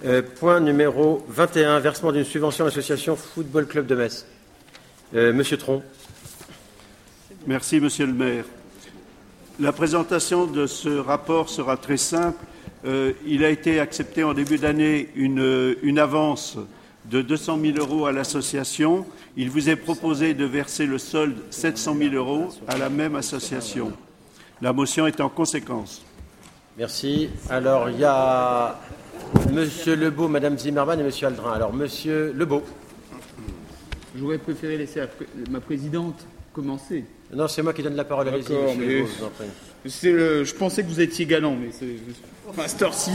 Point numéro 21, versement d'une subvention à l'association Football Club de Metz. Monsieur Tron. Merci, Monsieur le maire. La présentation de ce rapport sera très simple. Il a été accepté en début d'année une avance de 200 000 € à l'association. Il vous est proposé de verser le solde 700 000 € à la même association. La motion est en conséquence. Merci. Alors, il y a Monsieur Lebeau, Madame Zimmermann et Monsieur Aldrin. Alors, Monsieur Lebeau. J'aurais préféré laisser ma présidente commencer. Non, c'est moi qui donne la parole à Monsieur Lebeau, je vous en prie. Je pensais que vous étiez galant, mais enfin, cette heure-ci.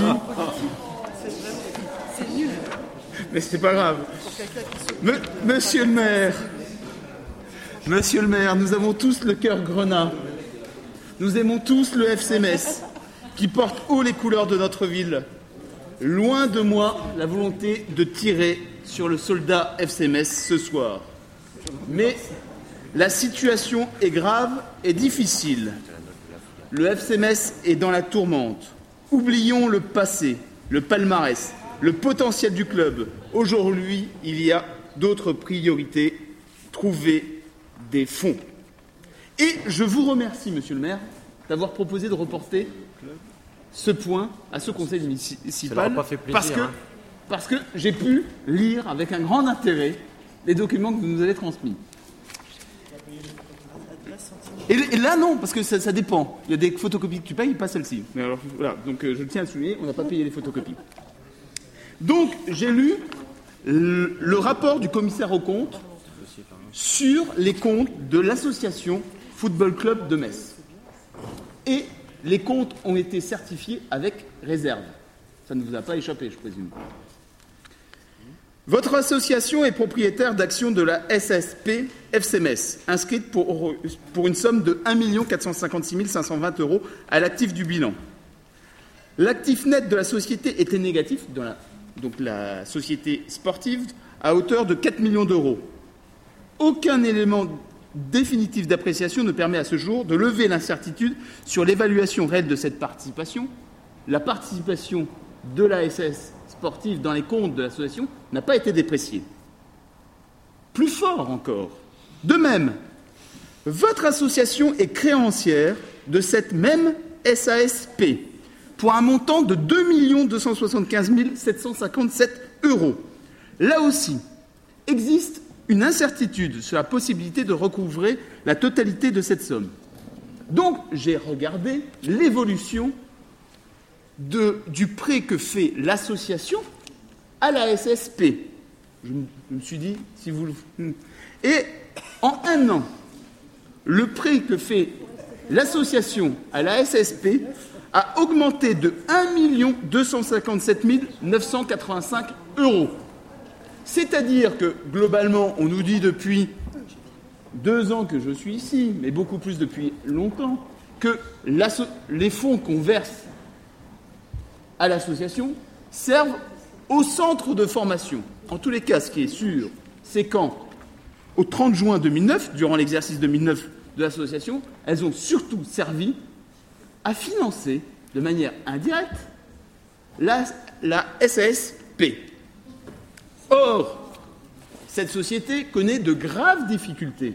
C'est nul. Mais c'est pas grave. Monsieur le maire, nous avons tous le cœur grenat. Nous aimons tous le FC Metz, qui porte haut les couleurs de notre ville. Loin de moi la volonté de tirer sur le soldat FC Metz ce soir. Mais la situation est grave et difficile. Le FC Metz est dans la tourmente. Oublions le passé, le palmarès, le potentiel du club. Aujourd'hui, il y a d'autres priorités. Trouver des fonds. Et je vous remercie, monsieur le maire, d'avoir proposé de reporter ce point à ce conseil municipal. Pas fait plaisir, parce que j'ai pu lire avec un grand intérêt les documents que vous nous avez transmis. Et là, non, parce que ça dépend. Il y a des photocopies que tu payes, pas celle-ci. Mais alors, voilà, donc je tiens à souligner, on n'a pas payé les photocopies. Donc, j'ai lu le rapport du commissaire aux comptes sur les comptes de l'association Football Club de Metz. Et les comptes ont été certifiés avec réserve. Ça ne vous a pas échappé, je présume. Votre association est propriétaire d'actions de la SSP FC Metz, inscrite pour une somme de 1 456 520 € à l'actif du bilan. L'actif net de la société était négatif, donc la société sportive, à hauteur de 4 millions d'euros. Aucun élément définitif d'appréciation ne permet à ce jour de lever l'incertitude sur l'évaluation réelle de cette participation. La participation de la SS sportive dans les comptes de l'association n'a pas été dépréciée. Plus fort encore. De même, votre association est créancière de cette même SASP pour un montant de 2 275 757 €. Là aussi, existe une incertitude sur la possibilité de recouvrer la totalité de cette somme. Donc, j'ai regardé l'évolution du prêt que fait l'association à la SSP. Je me suis dit, si vous... Et en un an, le prêt que fait l'association à la SSP a augmenté de 1 257 985 €. C'est-à-dire que, globalement, on nous dit depuis 2 ans que je suis ici, mais beaucoup plus depuis longtemps, que les fonds qu'on verse à l'association servent au centre de formation. En tous les cas, ce qui est sûr, c'est qu'au 30 juin 2009, durant l'exercice 2009 de l'association, elles ont surtout servi à financer de manière indirecte la SASP. Or, cette société connaît de graves difficultés.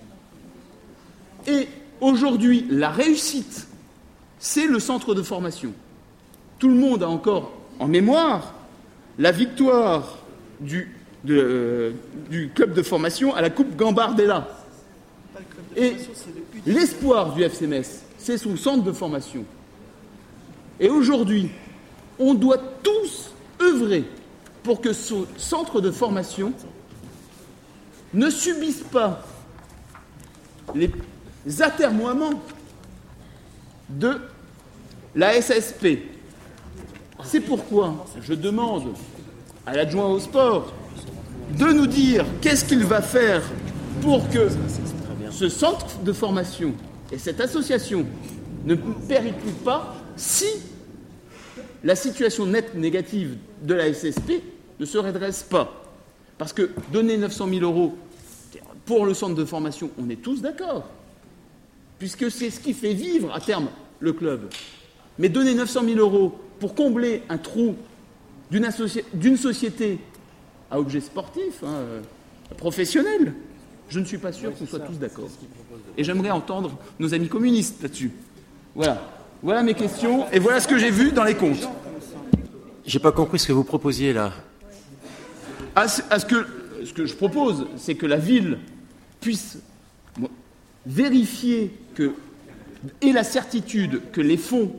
Et aujourd'hui, la réussite, c'est le centre de formation. Tout le monde a encore en mémoire la victoire du club de formation à la Coupe Gambardella. Et l'espoir du FC Metz, c'est son centre de formation. Et aujourd'hui, on doit tous œuvrer pour que ce centre de formation ne subisse pas les atermoiements de la SSP. C'est pourquoi je demande à l'adjoint au sport de nous dire qu'est-ce qu'il va faire pour que ce centre de formation et cette association ne périclitent pas si la situation nette négative de la SSP ne se redresse pas. Parce que donner 900 000 € pour le centre de formation, on est tous d'accord, puisque c'est ce qui fait vivre à terme le club. Mais donner 900 000 € pour combler un trou d'une société à objet sportif, professionnel. Je ne suis pas sûr qu'on soit tous d'accord. Et j'aimerais entendre nos amis communistes là-dessus. Voilà mes questions, et voilà ce que j'ai vu dans les comptes. J'ai pas compris ce que vous proposiez là. Ce que je propose, c'est que la ville puisse vérifier et la certitude que les fonds,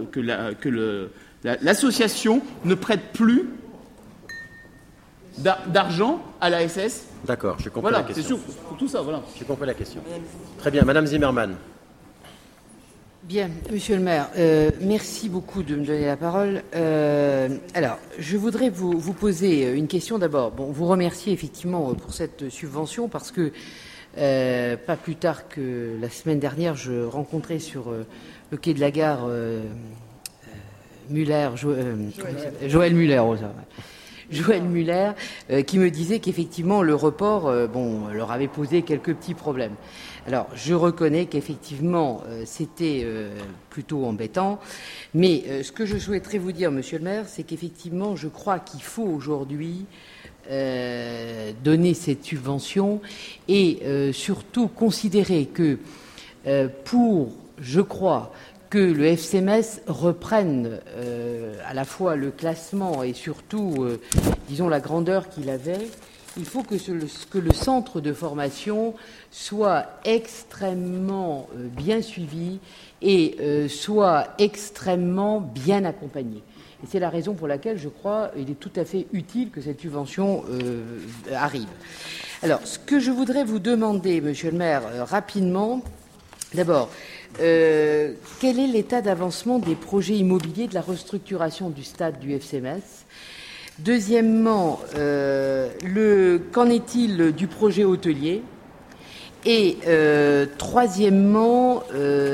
l'association ne prête plus d'argent à la SS. D'accord, j'ai compris la question. C'est sûr, pour tout ça, voilà. J'ai compris la question. Très bien, Madame Zimmermann. Bien, Monsieur le maire, merci beaucoup de me donner la parole. Alors, je voudrais vous poser une question d'abord. Bon, vous remercier effectivement pour cette subvention parce que pas plus tard que la semaine dernière, je rencontrais sur le quai de la gare Joël Muller. Joël Muller, qui me disait qu'effectivement le report, leur avait posé quelques petits problèmes. Alors, je reconnais qu'effectivement c'était plutôt embêtant, mais ce que je souhaiterais vous dire, Monsieur le maire, c'est qu'effectivement, je crois qu'il faut aujourd'hui donner cette subvention et surtout considérer que je crois que le FC Metz reprenne à la fois le classement et surtout, disons, la grandeur qu'il avait. Il faut que le centre de formation soit extrêmement bien suivi et soit extrêmement bien accompagné. Et c'est la raison pour laquelle, je crois, il est tout à fait utile que cette subvention arrive. Alors, ce que je voudrais vous demander, Monsieur le maire, rapidement, d'abord, quel est l'état d'avancement des projets immobiliers de la restructuration du stade du FC Metz ? Deuxièmement, qu'en est-il du projet hôtelier ? Et troisièmement,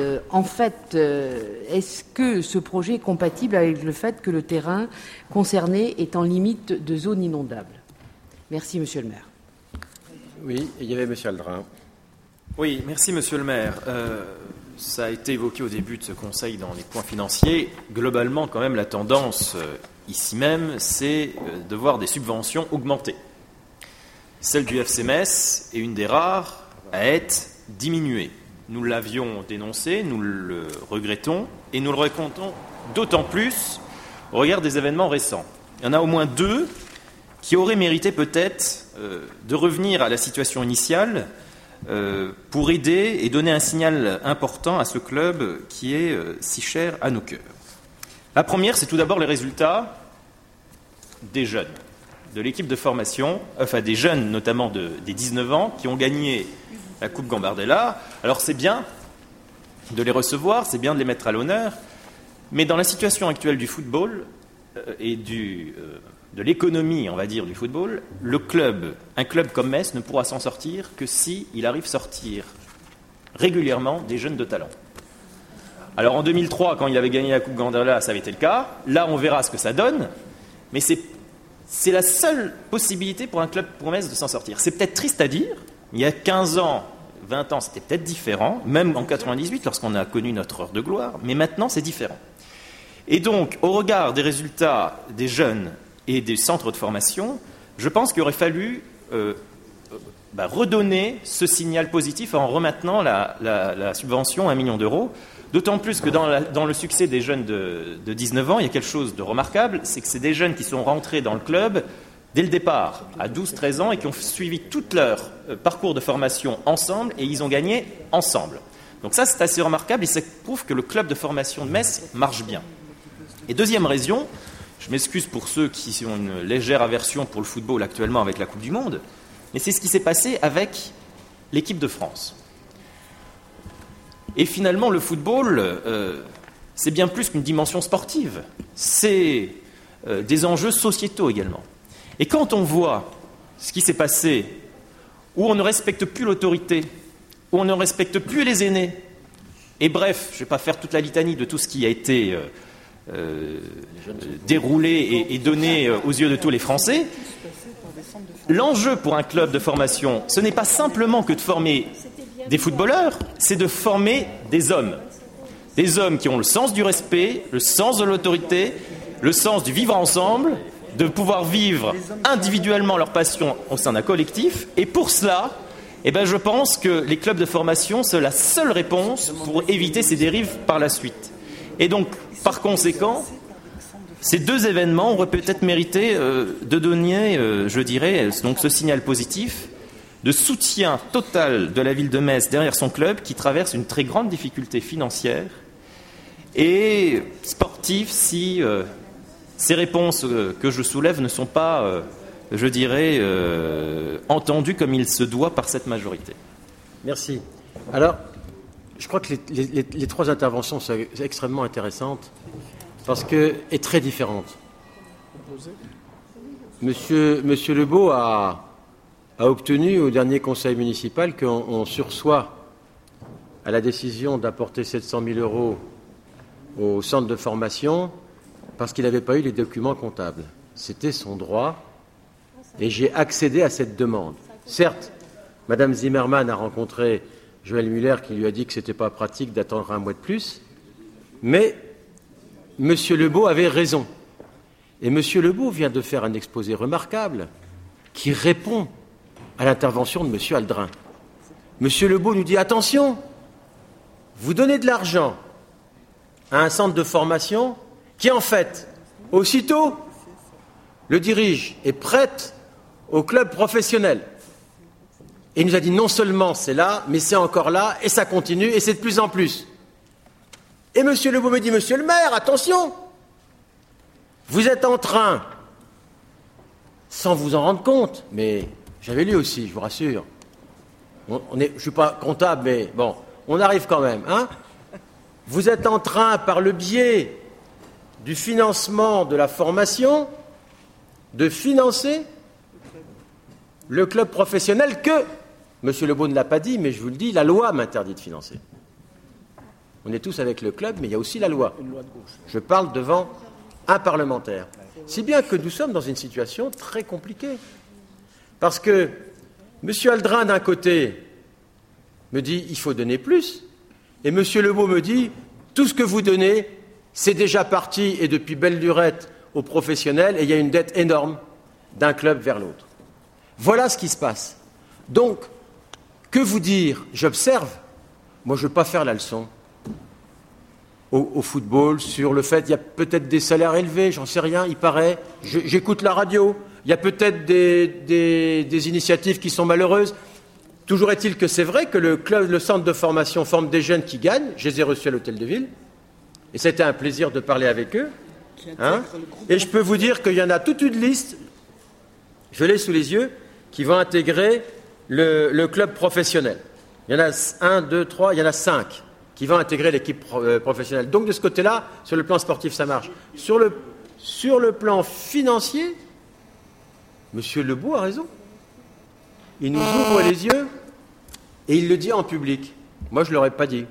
est-ce que ce projet est compatible avec le fait que le terrain concerné est en limite de zone inondable ? Merci, Monsieur le maire. Oui, et il y avait Monsieur Aldrin. Oui, merci, Monsieur le maire. Ça a été évoqué au début de ce conseil dans les points financiers. Globalement, quand même, la tendance ici même, c'est de voir des subventions augmenter. Celle du FC Metz est une des rares à être diminuée. Nous l'avions dénoncé, nous le regrettons, et nous le regrettons d'autant plus au regard des événements récents. Il y en a au moins deux qui auraient mérité peut-être de revenir à la situation initiale pour aider et donner un signal important à ce club qui est si cher à nos cœurs. La première, c'est tout d'abord les résultats des jeunes, de l'équipe de formation, des jeunes notamment des 19 ans qui ont gagné la Coupe Gambardella. Alors c'est bien de les recevoir, c'est bien de les mettre à l'honneur, mais dans la situation actuelle du football et de l'économie, on va dire, du football, un club comme Metz ne pourra s'en sortir que s'il arrive à sortir régulièrement des jeunes de talent. Alors en 2003, quand il avait gagné la Coupe Gambardella, ça avait été le cas. Là, on verra ce que ça donne, mais c'est la seule possibilité pour un club pour Metz de s'en sortir. C'est peut-être triste à dire, il y a 15 ans, 20 ans, c'était peut-être différent, même en 98, lorsqu'on a connu notre heure de gloire, mais maintenant, c'est différent. Et donc, au regard des résultats des jeunes et des centres de formation, je pense qu'il aurait fallu redonner ce signal positif en remaintenant la subvention à 1 million d'euros, d'autant plus que dans le succès des jeunes de 19 ans, il y a quelque chose de remarquable, c'est que c'est des jeunes qui sont rentrés dans le club dès le départ, à 12-13 ans, et qui ont suivi tout leur parcours de formation ensemble, et ils ont gagné ensemble. Donc ça, c'est assez remarquable, et ça prouve que le club de formation de Metz marche bien. Et deuxième raison, je m'excuse pour ceux qui ont une légère aversion pour le football actuellement avec la Coupe du Monde, mais c'est ce qui s'est passé avec l'équipe de France. Et finalement, le football, c'est bien plus qu'une dimension sportive. C'est des enjeux sociétaux également. Et quand on voit ce qui s'est passé, où on ne respecte plus l'autorité, où on ne respecte plus les aînés, et bref, je ne vais pas faire toute la litanie de tout ce qui a été déroulé et donné aux yeux de tous les Français, l'enjeu pour un club de formation, ce n'est pas simplement que de former des footballeurs, c'est de former des hommes qui ont le sens du respect, le sens de l'autorité, le sens du vivre ensemble, de pouvoir vivre individuellement leur passion au sein d'un collectif. Et pour cela, je pense que les clubs de formation sont la seule réponse pour éviter ces dérives par la suite. Et donc, par conséquent, ces deux événements auraient peut-être mérité de donner, donc ce signal positif de soutien total de la ville de Metz derrière son club qui traverse une très grande difficulté financière et sportive si ces réponses que je soulève ne sont pas, entendues comme il se doit par cette majorité. Merci. Alors, je crois que les trois interventions sont extrêmement intéressantes et très différentes. Monsieur Lebeau a obtenu au dernier conseil municipal qu'on sursoit à la décision d'apporter 700 000 € au centre de formation parce qu'il n'avait pas eu les documents comptables. C'était son droit et j'ai accédé à cette demande. Certes, Mme Zimmermann a rencontré Joël Muller qui lui a dit que ce n'était pas pratique d'attendre un mois de plus, mais M. Lebeau avait raison. Et M. Lebeau vient de faire un exposé remarquable qui répond à l'intervention de M. Aldrin. M. Lebeau nous dit « Attention, vous donnez de l'argent à un centre de formation qui, en fait, aussitôt, le dirige et prête au club professionnel. » Et il nous a dit « Non seulement c'est là, mais c'est encore là, et ça continue, et c'est de plus en plus. » Et M. Lebeau me dit « Monsieur le maire, attention, vous êtes en train, sans vous en rendre compte, mais j'avais lu aussi, je vous rassure, je ne suis pas comptable, mais bon, on arrive quand même, hein. Vous êtes en train, par le biais du financement de la formation, de financer le club professionnel que, M. Lebeau ne l'a pas dit, mais je vous le dis, la loi m'interdit de financer. On est tous avec le club, mais il y a aussi la loi. Je parle devant un parlementaire. Si bien que nous sommes dans une situation très compliquée. Parce que M. Aldrin, d'un côté, me dit il faut donner plus, et M. Lebeau me dit tout ce que vous donnez, c'est déjà parti, et depuis belle lurette aux professionnels, et il y a une dette énorme d'un club vers l'autre. Voilà ce qui se passe. Donc, que vous dire? J'observe. Moi, je ne veux pas faire la leçon au football sur le fait qu'il y a peut-être des salaires élevés, j'en sais rien, il paraît. J'écoute la radio. Il y a peut-être des initiatives qui sont malheureuses. Toujours est-il que c'est vrai que le centre de formation forme des jeunes qui gagnent. Je les ai reçus à l'hôtel de ville. Et c'était un plaisir de parler avec eux. Hein, et je peux vous dire qu'il y en a toute une liste, je l'ai sous les yeux, qui vont intégrer le club professionnel. Il y en a 1, 2, 3, il y en a 5 qui vont intégrer l'équipe professionnelle. Donc de ce côté-là, sur le plan sportif, ça marche. Sur le plan financier, M. Lebeau a raison. Il nous ouvre les yeux et il le dit en public. Moi, je ne l'aurais pas dit.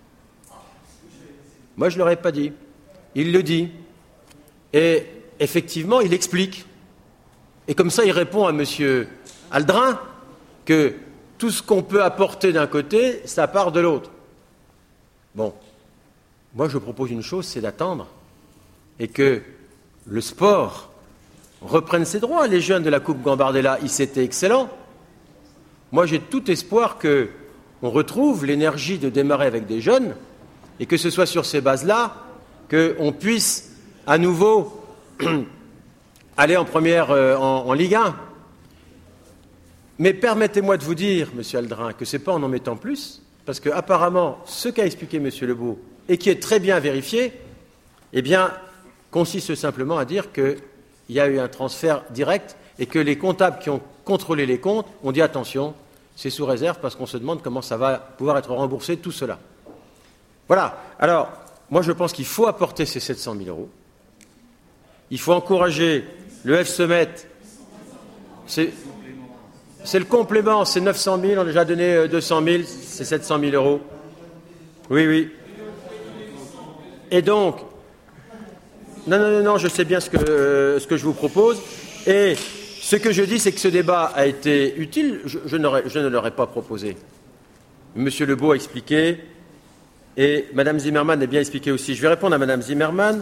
Il le dit. Et effectivement, il explique. Et comme ça, il répond à M. Aldrin que tout ce qu'on peut apporter d'un côté, ça part de l'autre. Bon, moi je propose une chose, c'est d'attendre et que le sport reprenne ses droits. Les jeunes de la Coupe Gambardella, c'était excellent. Moi j'ai tout espoir qu'on retrouve l'énergie de démarrer avec des jeunes et que ce soit sur ces bases-là qu'on puisse à nouveau aller en première, en Ligue 1. Mais permettez-moi de vous dire, M. Aldrin, que ce n'est pas en mettant plus, parce qu'apparemment, ce qu'a expliqué M. Lebeau, et qui est très bien vérifié, consiste simplement à dire qu'il y a eu un transfert direct et que les comptables qui ont contrôlé les comptes ont dit attention, c'est sous réserve parce qu'on se demande comment ça va pouvoir être remboursé, tout cela. Voilà. Alors, moi je pense qu'il faut apporter ces 700 000 €. Il faut encourager le FC Metz. C'est le complément, c'est 900 000, on a déjà donné 200 000, c'est 700 000 €. Oui. Et donc, non, je sais bien ce que je vous propose. Et ce que je dis, c'est que ce débat a été utile, je ne l'aurais pas proposé. M. Lebeau a expliqué, et Mme Zimmermann a bien expliqué aussi. Je vais répondre à Mme Zimmermann.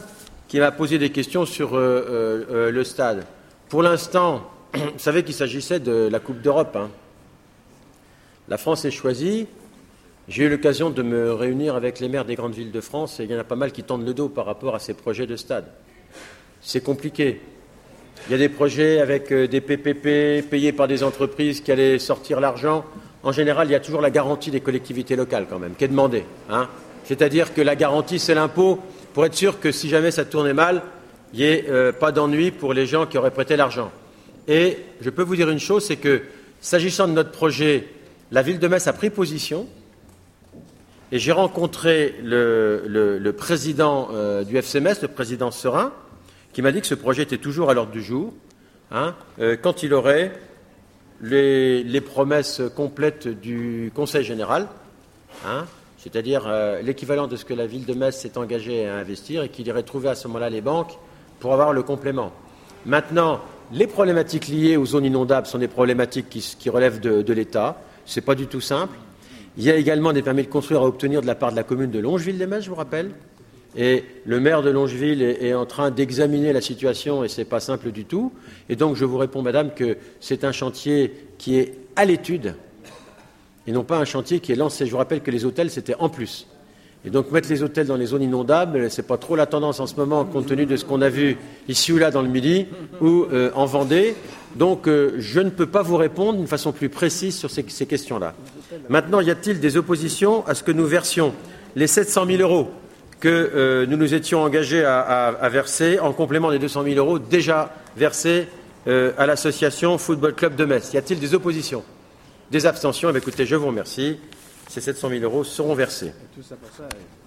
qui m'a posé des questions sur le stade. Pour l'instant, vous savez qu'il s'agissait de la Coupe d'Europe. Hein. La France est choisie. J'ai eu l'occasion de me réunir avec les maires des grandes villes de France et il y en a pas mal qui tendent le dos par rapport à ces projets de stade. C'est compliqué. Il y a des projets avec des PPP payés par des entreprises qui allaient sortir l'argent. En général, il y a toujours la garantie des collectivités locales quand même, qui est demandée. Hein. C'est-à-dire que la garantie, c'est l'impôt pour être sûr que si jamais ça tournait mal, il n'y ait pas d'ennui pour les gens qui auraient prêté l'argent. Et je peux vous dire une chose, c'est que s'agissant de notre projet, la ville de Metz a pris position et j'ai rencontré le président du FC Metz, le président Serin, qui m'a dit que ce projet était toujours à l'ordre du jour, hein, quand il aurait les promesses complètes du Conseil général, hein, c'est-à-dire l'équivalent de ce que la ville de Metz s'est engagée à investir et qu'il irait trouver à ce moment-là les banques pour avoir le complément. Maintenant, les problématiques liées aux zones inondables sont des problématiques qui relèvent de l'État. Ce n'est pas du tout simple. Il y a également des permis de construire à obtenir de la part de la commune de Longeville-les-Metz, je vous rappelle. Et le maire de Longeville est en train d'examiner la situation et ce n'est pas simple du tout. Et donc je vous réponds, madame, que c'est un chantier qui est à l'étude et non pas un chantier qui est lancé. Je vous rappelle que les hôtels, c'était en plus. Et donc mettre les hôtels dans les zones inondables, ce n'est pas trop la tendance en ce moment, compte tenu de ce qu'on a vu ici ou là dans le Midi ou en Vendée. Donc je ne peux pas vous répondre d'une façon plus précise sur ces questions-là. Maintenant, y a-t-il des oppositions à ce que nous versions les 700 000 euros que nous nous étions engagés à verser en complément des 200 000 euros déjà versés à l'association Football Club de Metz? Y a-t-il des oppositions? Des abstentions? Eh bien, écoutez, je vous remercie. Ces 700 000 euros seront versés.